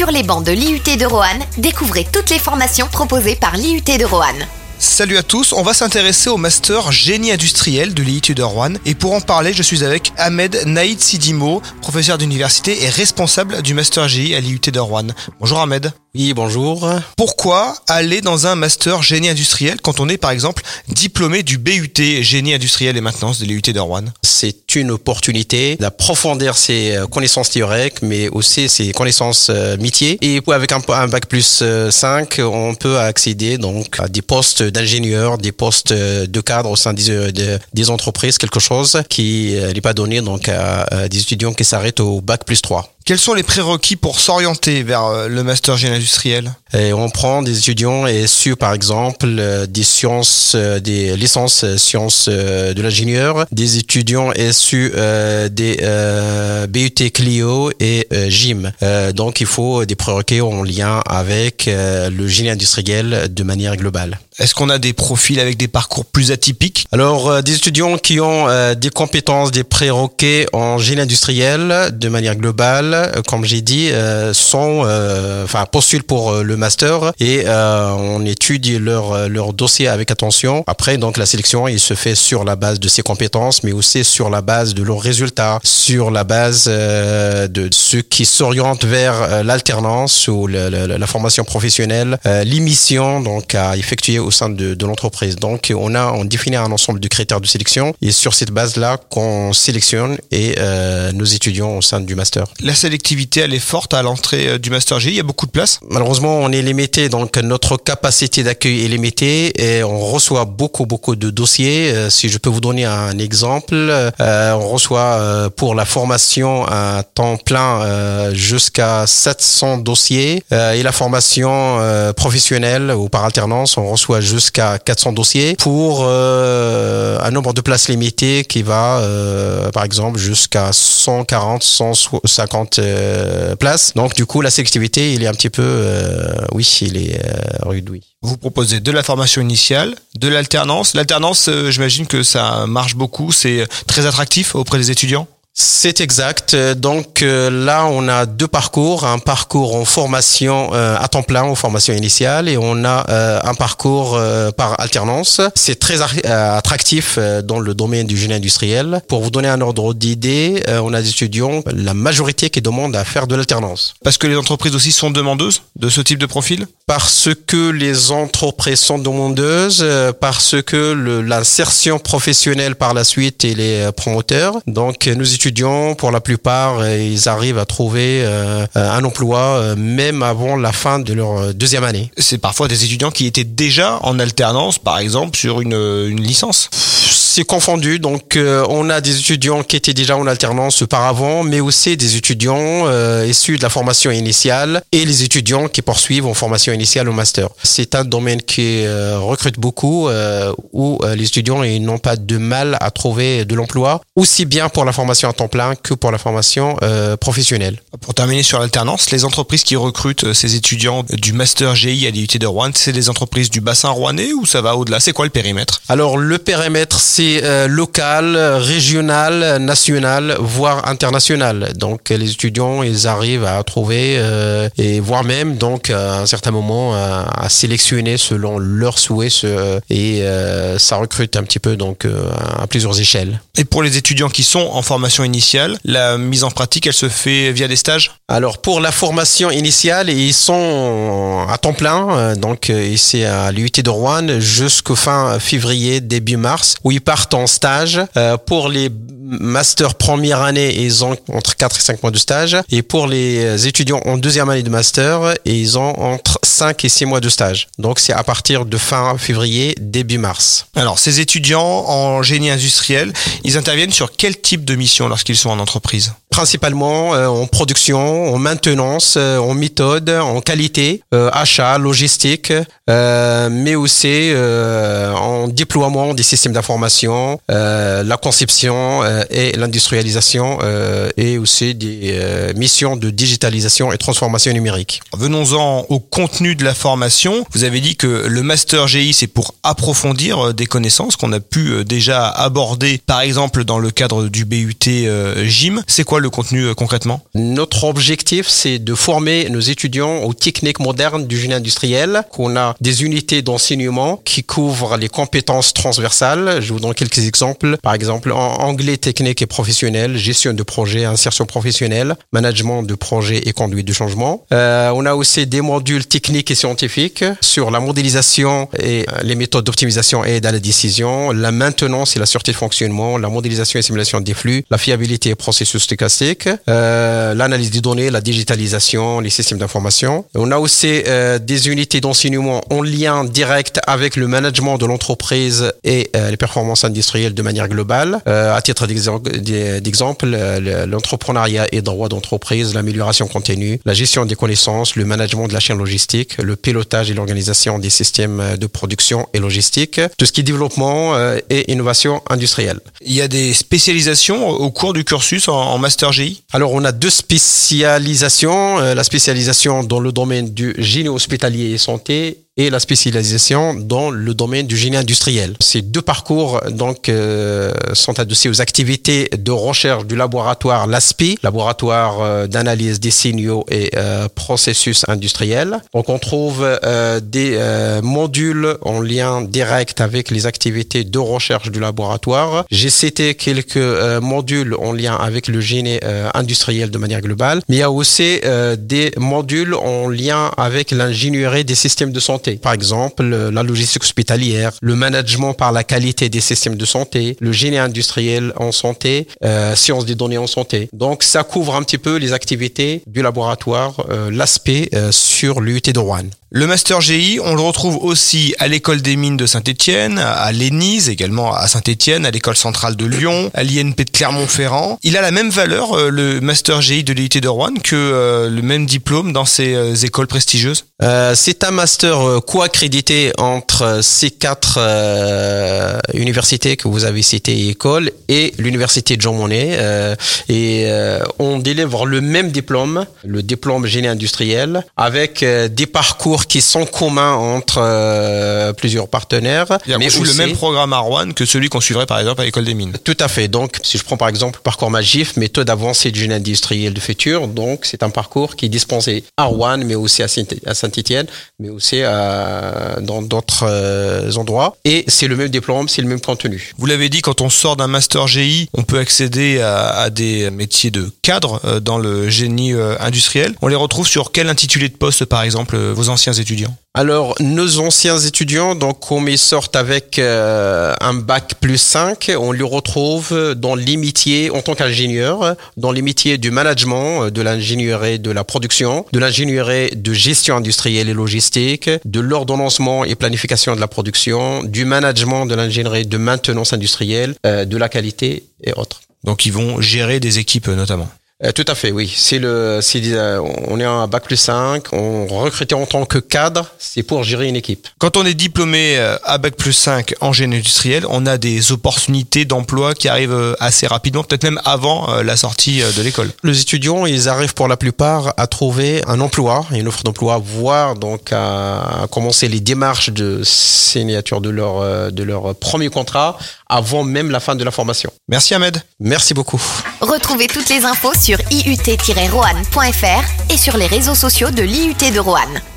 Sur les bancs de l'IUT de Roanne, découvrez toutes les formations proposées par l'IUT de Roanne. Salut à tous, on va s'intéresser au master génie industriel de l'IUT de Roanne et pour en parler, je suis avec Ahmed Naïd Sidimo, professeur d'université et responsable du master GI à l'IUT de Roanne. Bonjour Ahmed. Oui, bonjour. Pourquoi aller dans un master génie industriel quand on est par exemple diplômé du BUT génie industriel et maintenance de l'IUT de Roanne? C'est une opportunité d'approfondir ses connaissances théoriques, mais aussi ses connaissances métiers. Et avec un bac plus 5, on peut accéder donc à des postes d'ingénieurs, des postes de cadre au sein des entreprises, quelque chose qui n'est pas donné donc à des étudiants qui s'arrêtent au bac plus 3. Quels sont les prérequis pour s'orienter vers le master génie industriel? Et on prend des étudiants issus par exemple des sciences, des licences sciences de l'ingénieur, des étudiants issus des BUT Clio et GIM. Donc il faut des prérequis en lien avec le génie industriel de manière globale. Est-ce qu'on a des profils avec des parcours plus atypiques? Alors, des étudiants qui ont des compétences, des prérequis en génie industriel de manière globale, comme j'ai dit, postulent pour le master et on étudie leur dossier avec attention. Après, donc la sélection, il se fait sur la base de ces compétences, mais aussi sur la base de leurs résultats, sur la base de ceux qui s'orientent vers l'alternance ou la formation professionnelle, les missions donc à effectuer au sein de l'entreprise. Donc, on définit un ensemble de critères de sélection et sur cette base-là qu'on sélectionne et nos étudiants au sein du master. La sélectivité, elle est forte à l'entrée du master GI, il y a beaucoup de place? Malheureusement, on est limité, donc notre capacité d'accueil est limitée et on reçoit beaucoup de dossiers. Si je peux vous donner un exemple, on reçoit pour la formation à temps plein jusqu'à 700 dossiers et la formation professionnelle ou par alternance, on reçoit jusqu'à 400 dossiers pour un nombre de places limitées qui va par exemple jusqu'à 140, 150 places. Donc du coup la sélectivité il est un petit peu il est rude, oui. Vous proposez de la formation initiale, de l'alternance. L'alternance, j'imagine que ça marche beaucoup, c'est très attractif auprès des étudiants? C'est exact. Donc là, on a deux parcours. Un parcours en formation à temps plein, en formation initiale, et on a un parcours par alternance. C'est très attractif dans le domaine du génie industriel. Pour vous donner un ordre d'idée, on a des étudiants, la majorité qui demandent à faire de l'alternance. Parce que les entreprises aussi sont demandeuses de ce type de profil? Parce que les entreprises sont demandeuses, parce que l'insertion professionnelle par la suite, elle est promoteur. Donc nos étudiants, pour la plupart, ils arrivent à trouver un emploi même avant la fin de leur deuxième année. C'est parfois des étudiants qui étaient déjà en alternance, par exemple, sur une licence. C'est confondu, donc on a des étudiants qui étaient déjà en alternance auparavant, mais aussi des étudiants issus de la formation initiale et les étudiants qui poursuivent en formation initiale au master. C'est un domaine qui recrute beaucoup, où les étudiants ils n'ont pas de mal à trouver de l'emploi, aussi bien pour la formation à temps plein que pour la formation professionnelle. Pour terminer sur l'alternance, les entreprises qui recrutent ces étudiants du master GI à l'IUT de Roanne, c'est des entreprises du bassin rouennais ou ça va au-delà? C'est quoi le périmètre? Alors le périmètre c'est local, régional, national, voire international. Donc les étudiants, ils arrivent à trouver et voire même donc à un certain moment à sélectionner selon leurs souhaits et ça recrute un petit peu donc à plusieurs échelles. Et pour les étudiants qui sont en formation initiale, la mise en pratique, elle se fait via des stages? Alors pour la formation initiale, ils sont à temps plein, donc ici à l'IUT de Roanne jusqu'au fin février, début mars, où ils partent en stage. Pour les master première année, ils ont entre 4 et 5 mois de stage. Et pour les étudiants en deuxième année de master, ils ont entre 5 et 6 mois de stage. Donc c'est à partir de fin février, début mars. Alors ces étudiants en génie industriel, ils interviennent sur quel type de mission lorsqu'ils sont en entreprise? Principalement en production, en maintenance, en méthode, en qualité, achat, logistique, mais aussi en déploiement des systèmes d'information, la conception et l'industrialisation et aussi des missions de digitalisation et transformation numérique. Venons-en au contenu de la formation. Vous avez dit que le Master GI, c'est pour approfondir des connaissances qu'on a pu déjà aborder, par exemple dans le cadre du BUT GIM. C'est quoi le contenu concrètement ? Notre objectif, c'est de former nos étudiants aux techniques modernes du génie industriel, qu'on a des unités d'enseignement qui couvrent les compétences transversales. Je vous donne quelques exemples. Par exemple, en anglais technique et professionnel, gestion de projet, insertion professionnelle, management de projet et conduite du changement. On a aussi des modules techniques et scientifiques sur la modélisation et les méthodes d'optimisation et aide à la décision, la maintenance et la sûreté de fonctionnement, la modélisation et simulation des flux, la fiabilité et processus stochastiques, l'analyse des données, la digitalisation, les systèmes d'information. On a aussi des unités d'enseignement en lien direct avec le management de l'entreprise et les performances industrielles de manière globale. À titre d'exemple, l'entrepreneuriat et droit d'entreprise, l'amélioration continue, la gestion des connaissances, le management de la chaîne logistique, le pilotage et l'organisation des systèmes de production et logistique, tout ce qui est développement et innovation industrielle. Il y a des spécialisations au cours du cursus en Master GI ? Alors, on a 2 spécialisations. La spécialisation dans le domaine du génie hospitalier et santé et la spécialisation dans le domaine du génie industriel. Ces 2 parcours donc sont adossés aux activités de recherche du laboratoire LASPI, laboratoire d'analyse des signaux et processus industriels. Donc on trouve des modules en lien direct avec les activités de recherche du laboratoire. J'ai cité quelques modules en lien avec le génie industriel de manière globale, mais il y a aussi des modules en lien avec l'ingénierie des systèmes de santé. Par exemple, la logistique hospitalière, le management par la qualité des systèmes de santé, le génie industriel en santé, sciences des données en santé. Donc, ça couvre un petit peu les activités du laboratoire, l'aspect sur l'UT de Roanne. Le Master GI, on le retrouve aussi à l'École des Mines de Saint-Étienne, à l'ENISE également à Saint-Étienne, à l'École Centrale de Lyon, à l'INP de Clermont-Ferrand. Il a la même valeur, le Master GI de l'IUT de Roanne, que le même diplôme dans ces écoles prestigieuses ? C'est un master co-accrédité entre ces 4 universités que vous avez citées et écoles et l'université de Jean Monnet. On délivre le même diplôme, le diplôme génie industriel, avec des parcours qui sont communs entre plusieurs partenaires. Mais aussi le même programme à Roanne que celui qu'on suivrait par exemple à l'École des Mines. Tout à fait. Donc, si je prends par exemple le parcours MAGIF, méthode avancée de génie industriel de futur, donc c'est un parcours qui est dispensé à Roanne, mais aussi à Saint-Étienne, mais aussi dans d'autres endroits. Et c'est le même diplôme, c'est le même contenu. Vous l'avez dit, quand on sort d'un Master GI, on peut accéder à des métiers de cadre dans le génie industriel. On les retrouve sur quel intitulé de poste par exemple, vos anciens étudiants ? Alors, nos anciens étudiants, donc, comme ils sortent avec un bac plus 5, on les retrouve dans les métiers, en tant qu'ingénieur, dans les métiers du management, de l'ingénierie de la production, de l'ingénierie de gestion industrielle et logistique, de l'ordonnancement et planification de la production, du management de l'ingénierie de maintenance industrielle, de la qualité et autres. Donc, ils vont gérer des équipes notamment. Tout à fait, oui. On est à bac plus 5, on recrute en tant que cadre, c'est pour gérer une équipe. Quand on est diplômé à bac plus 5 en génie industriel, on a des opportunités d'emploi qui arrivent assez rapidement, peut-être même avant la sortie de l'école. Les étudiants, ils arrivent pour la plupart à trouver un emploi, une offre d'emploi, voire donc à commencer les démarches de signature de leur premier contrat avant même la fin de la formation. Merci Ahmed. Merci beaucoup. Retrouvez toutes les infos sur iut-roanne.fr et sur les réseaux sociaux de l'IUT de Roanne.